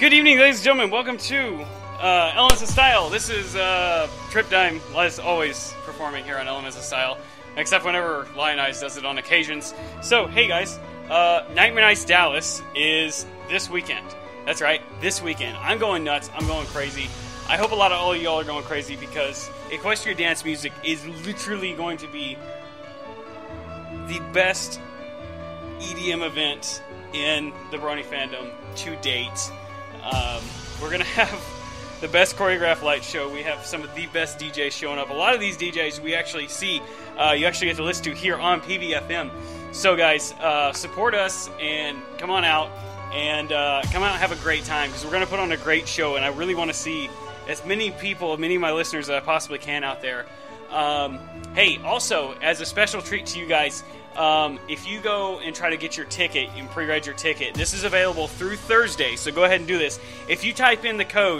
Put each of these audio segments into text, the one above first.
Good evening, ladies and gentlemen. Welcome to Elements of Style. This is Trip Dime, as always, performing here on Elements of Style, except whenever Lionize does it on occasions. So, hey guys, Nightmare Nights Dallas is this weekend. That's right, this weekend. I'm going nuts. I'm going crazy. I hope a lot of all of y'all are going crazy because Equestria Dance Music is literally going to be the best EDM event in the Brony fandom to date. We're going to have the best choreographed light show. We have some of the best DJs showing up. A lot of these DJs we actually see, you actually get to listen to here on PVFM. So guys, support us and come on out and have a great time because we're going to put on a great show, and I really want to see as many people, many of my listeners that I possibly can out there. Hey, also, as a special treat to you guys, if you go and try to get your ticket and pre-reg your ticket, this is available through Thursday, so go ahead and do this. If you type in the code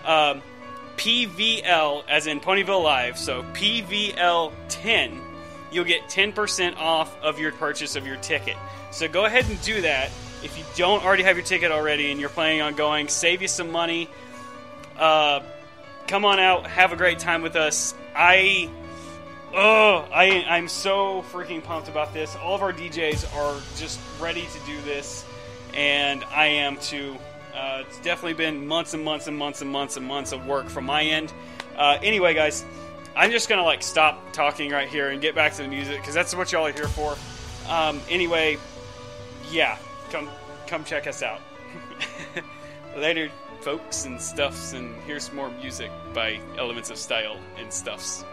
PVL, as in Ponyville Live, so PVL10, you'll get 10% off of your purchase of your ticket. So go ahead and do that. If you don't already have your ticket already and you're planning on going, save you some money. Come on out, have a great time with us. I'm so freaking pumped about this. All of our DJs are just ready to do this, and I am too. It's definitely been months and months and months and months and months of work from my end. Anyway, guys, I'm just gonna stop talking right here and get back to the music because that's what y'all are here for. Anyway, yeah, come check us out. Later, folks and stuffs, and here's some more music by Elements of Style and Stuffs.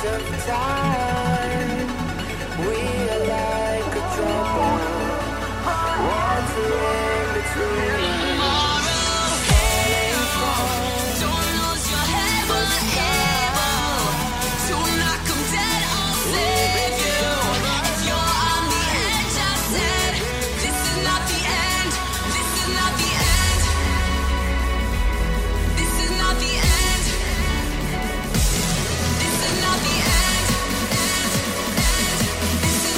of time. We are like a trouble, water in between. This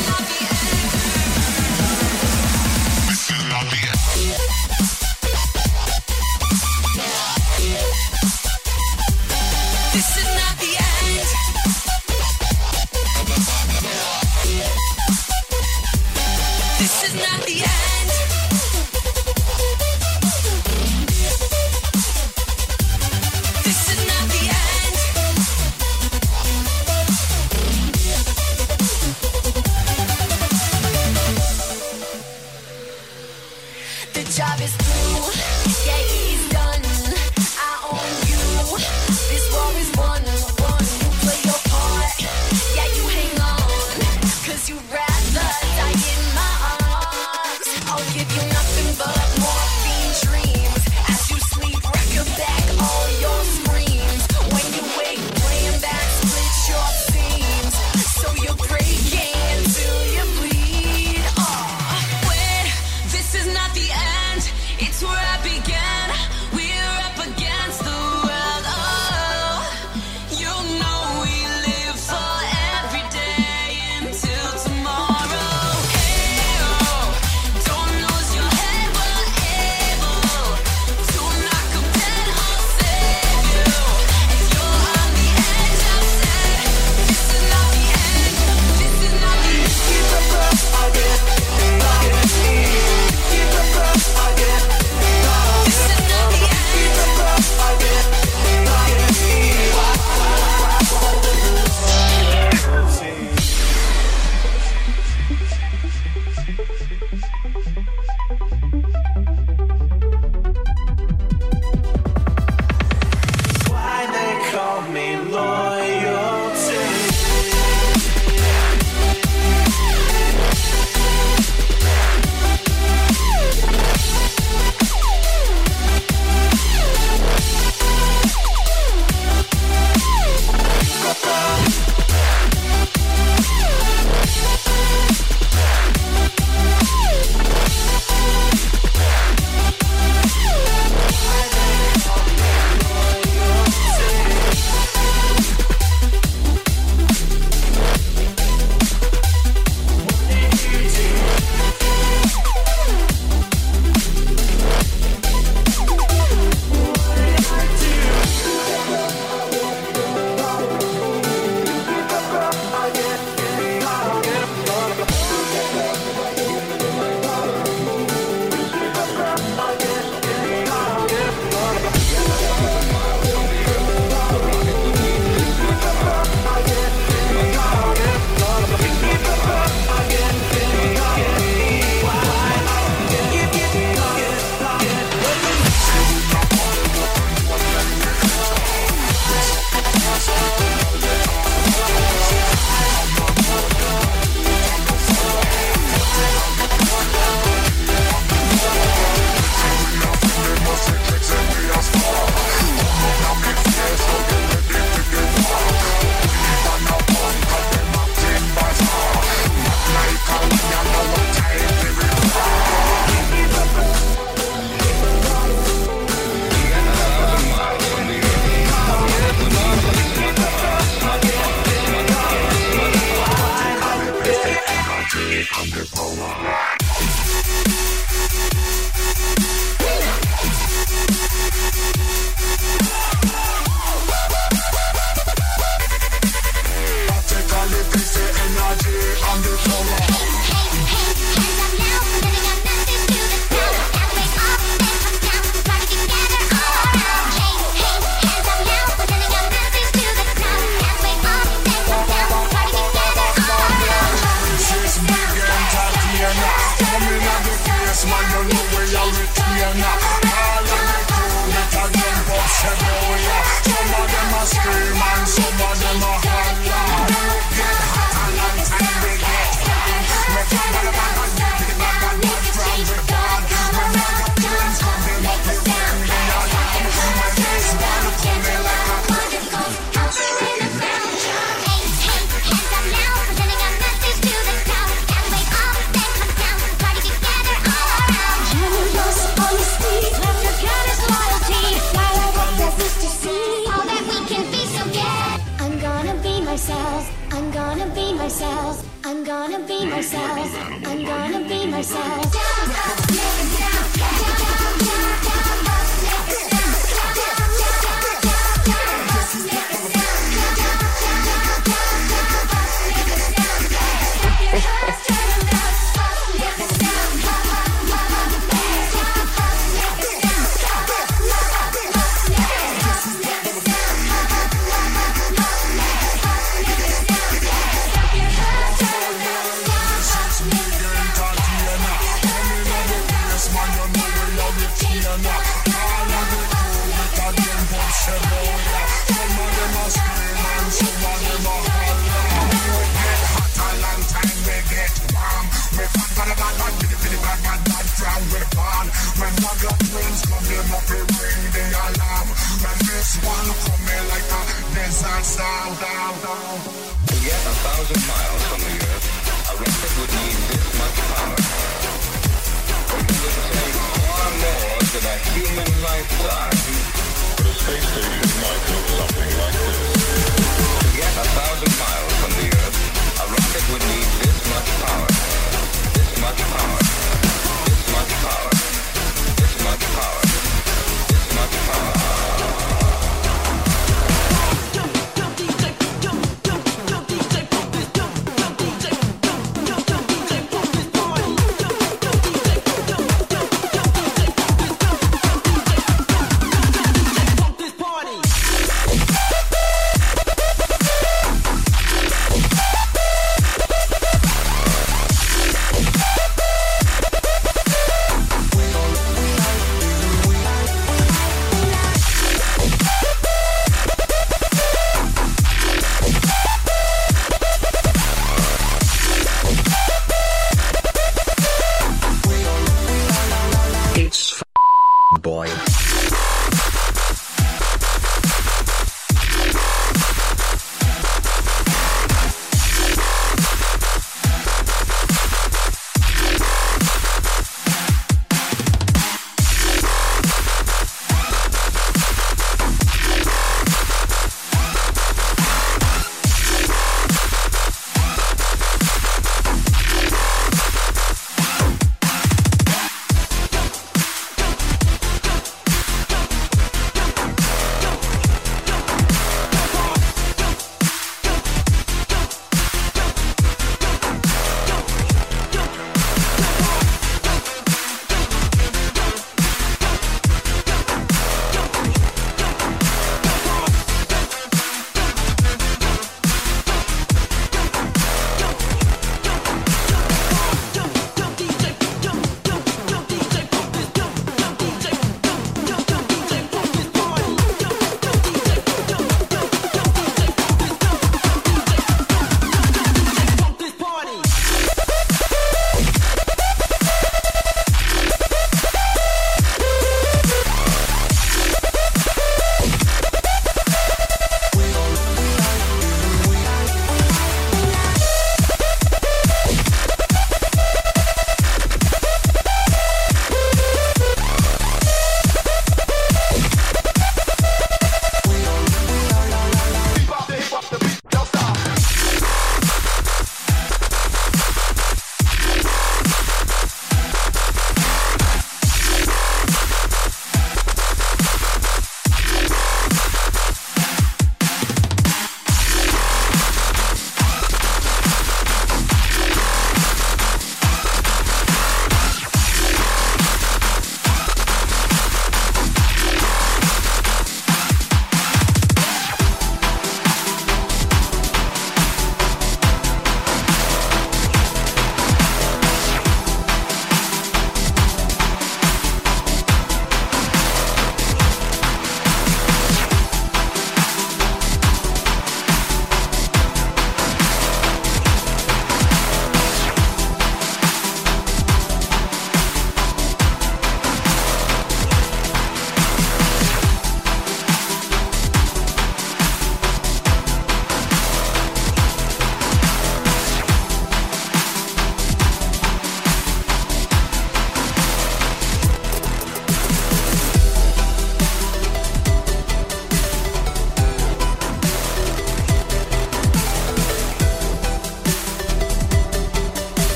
I'm gonna be myself. I'm gonna be myself. I'm gonna be myself. To get 1,000 miles from the Earth, a rocket would need this much power. It would take far more than a human lifetime. But a space station might look something like this. To get 1,000 miles from the Earth, a rocket would need this much power. This much power. This much power. This much power. This much power.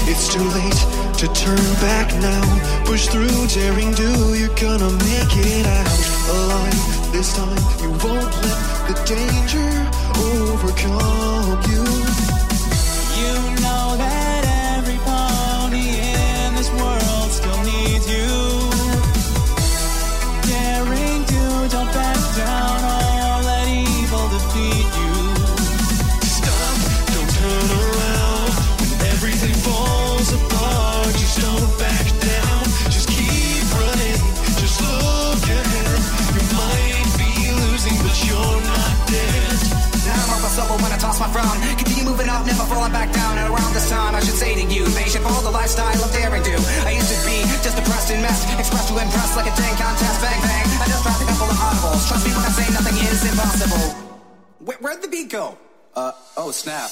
It's too late to turn back now. Push through, daring do, you're gonna make it out alive. This time you won't let the danger overcome you. You know that every pony in this world still needs you. Daring do, don't back down, or let evil defeat you. Stop, don't turn around. When everything falls apart, just don't back down. Just keep running, just look ahead. You might be losing, but you're not dead. Now I'm over sober when I toss my frown. Continue moving up, never falling back down. And around this time, I should say to you, they should follow the lifestyle of daring do. I used to be just depressed and messed, expressed to impress like a dang contest. Bang bang, I just dropped a couple of audibles. Trust me when I say nothing is impossible. Where'd the beat go? Oh snap.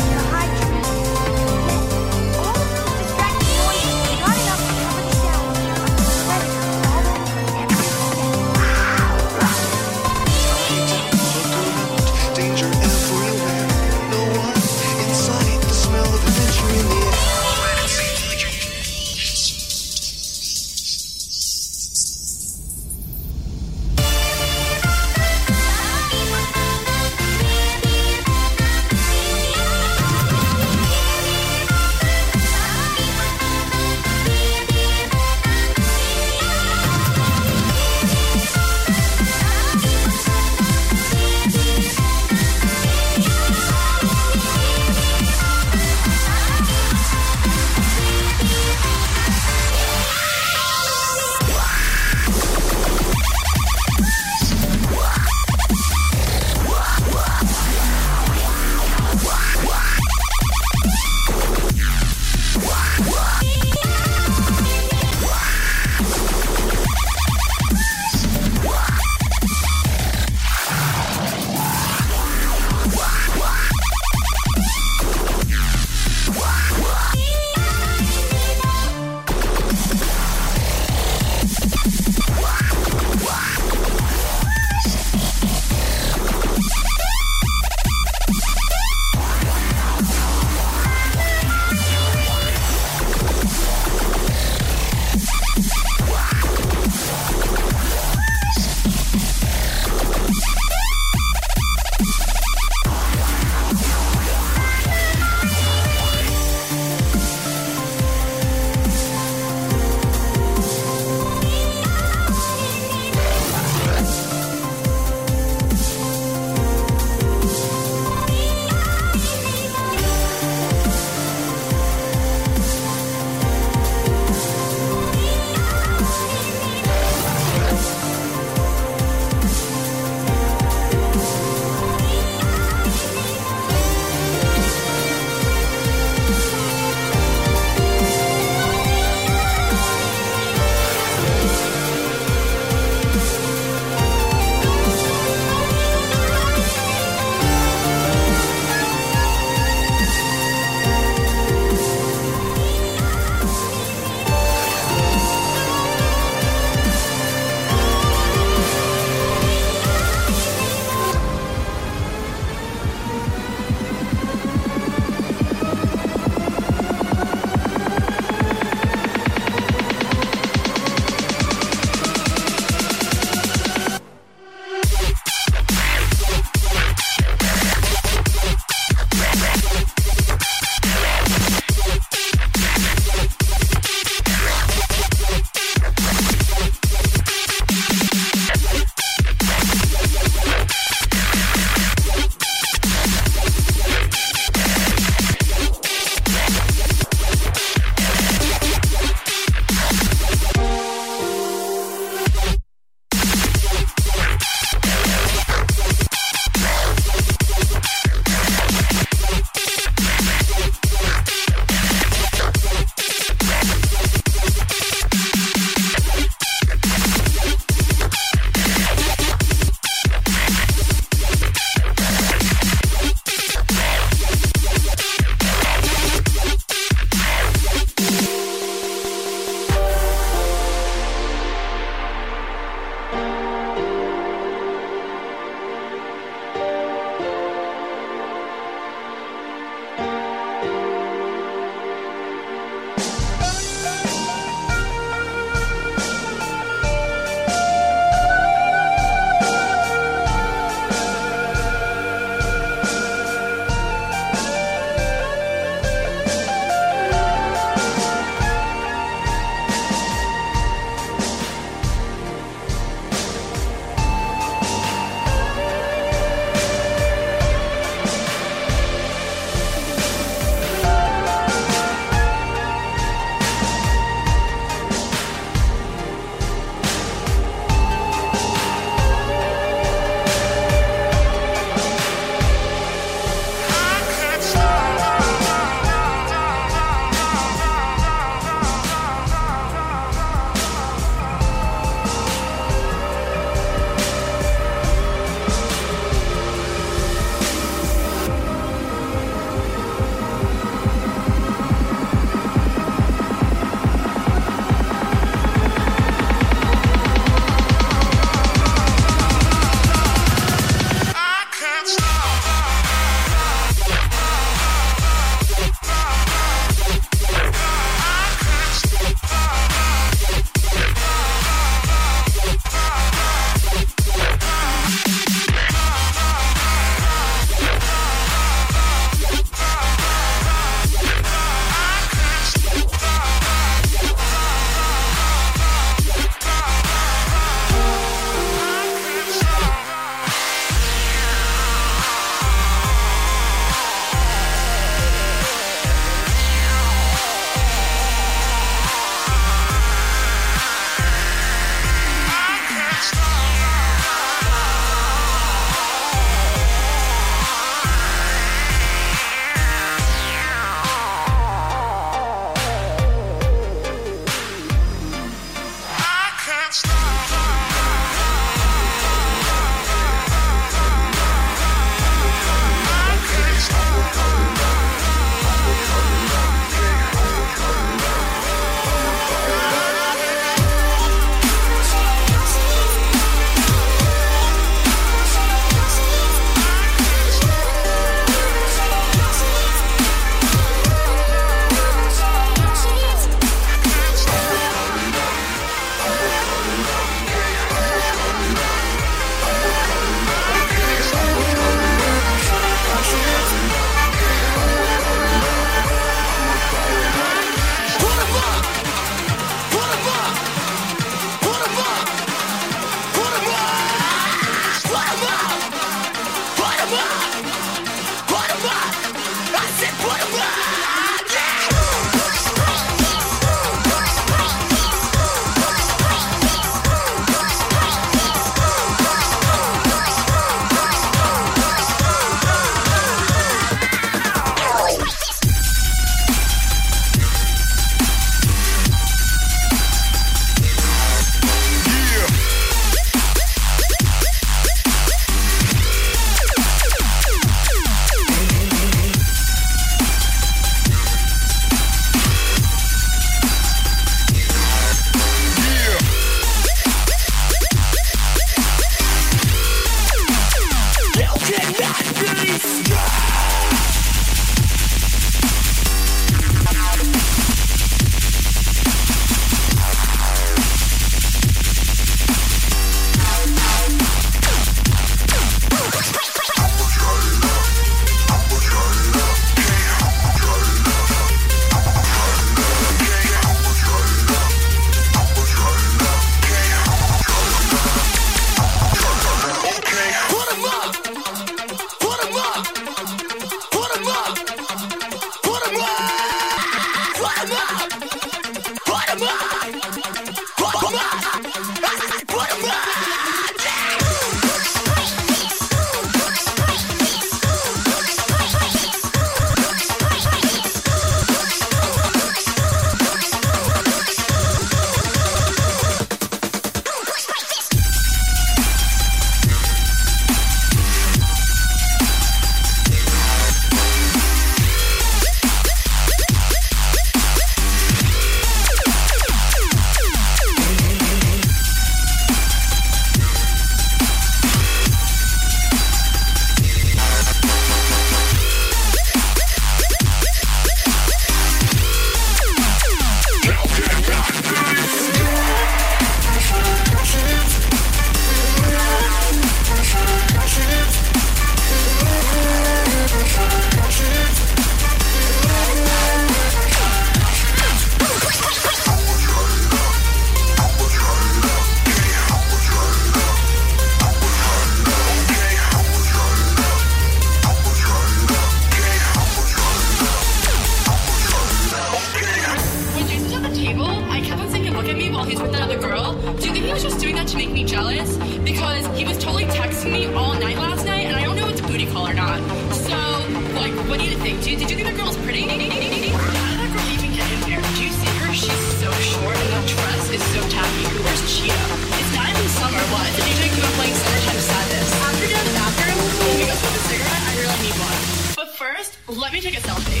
What do you think? Did you think the girl's pretty? How did that girl even get in there? Do you see her? She's so short and that dress is so tacky. Who wears cheetah? It's not even summer. What? The DJ keep on playing Summertime Sadness. After you're in the bathroom, when we go smoke a cigarette, I really need one. But first, let me take a selfie.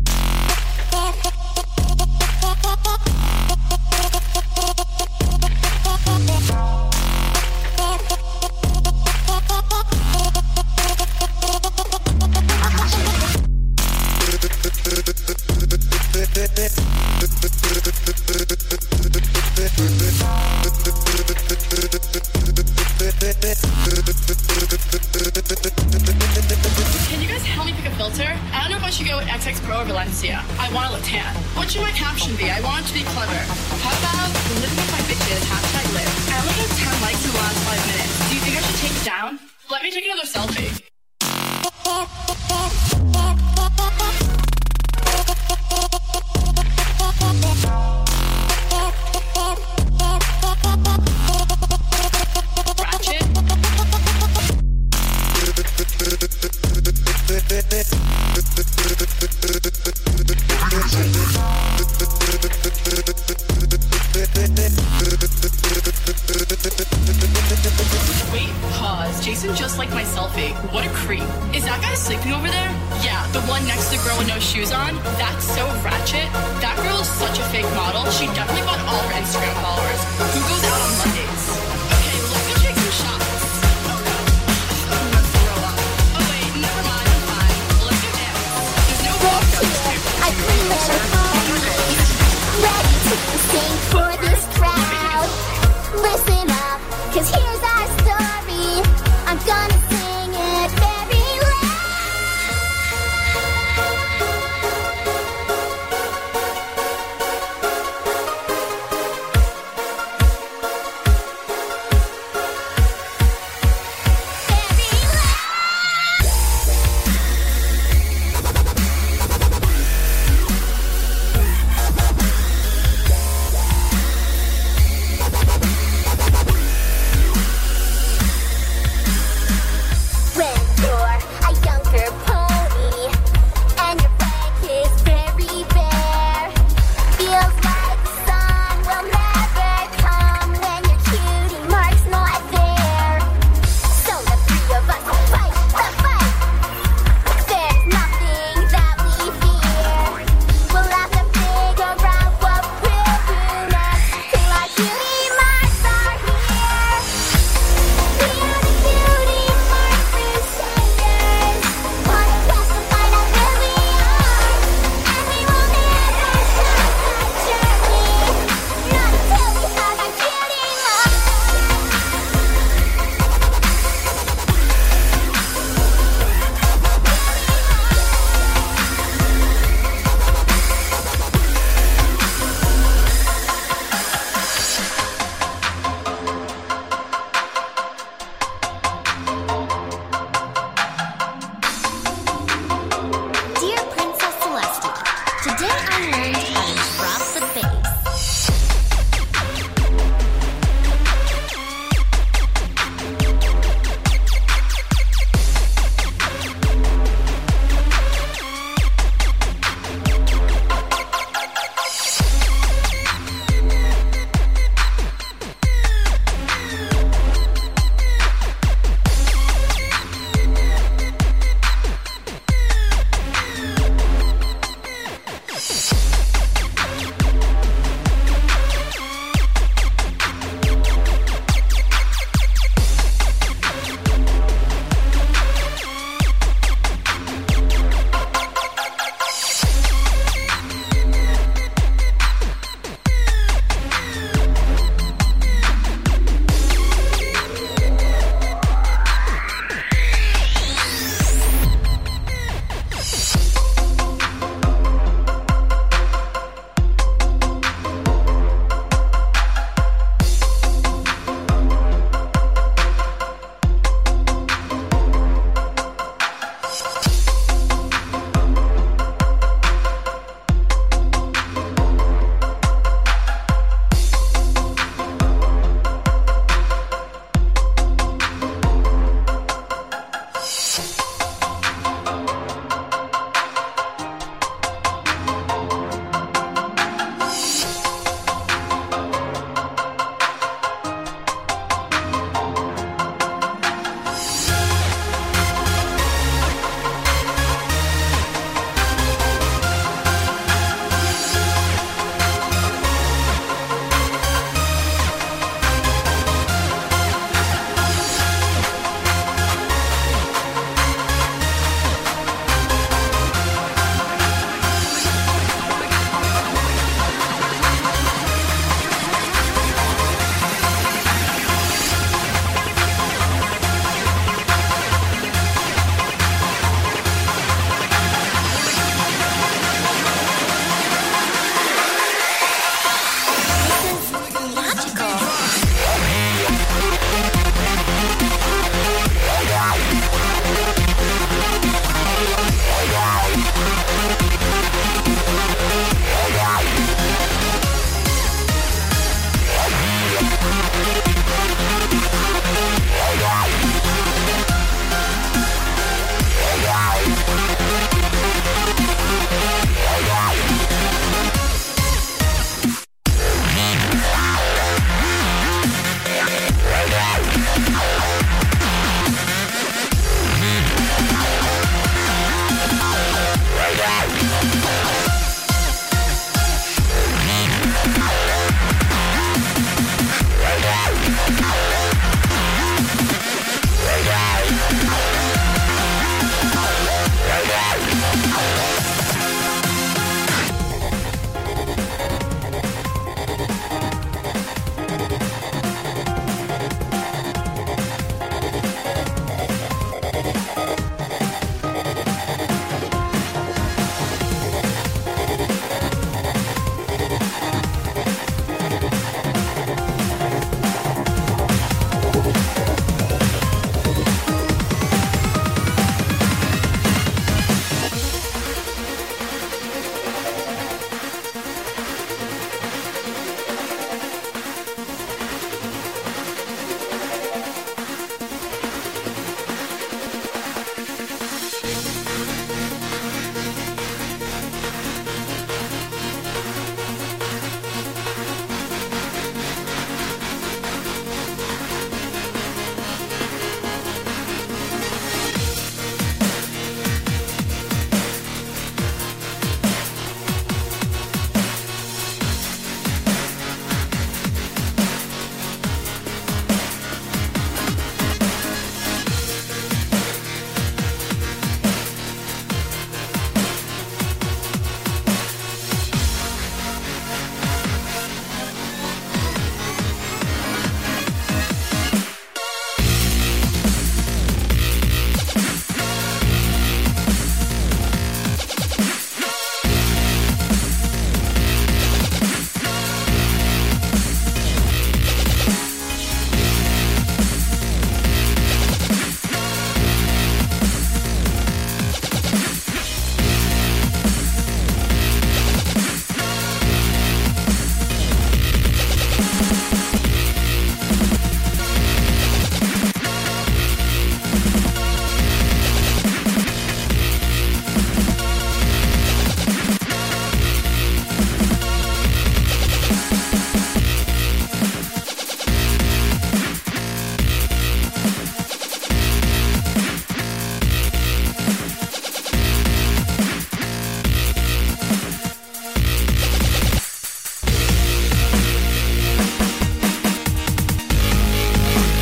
Can you guys help me pick a filter? I don't know if I should go with XX Pro or Valencia. I want to look tan. What should my caption be? I want it to be clever. How about living with my bitches, #live. I only got 10 likes in the last 5 minutes. Do you think I should take it down? Let me take another selfie. Ratchet. Wait, pause. Jason just liked my selfie. What a creep. Is that guy sleeping over there? Yeah, the one next to the girl with no shoes on? That's so ratchet. That girl is such a fake model. She definitely bought all her Instagram followers. Who goes out on Monday?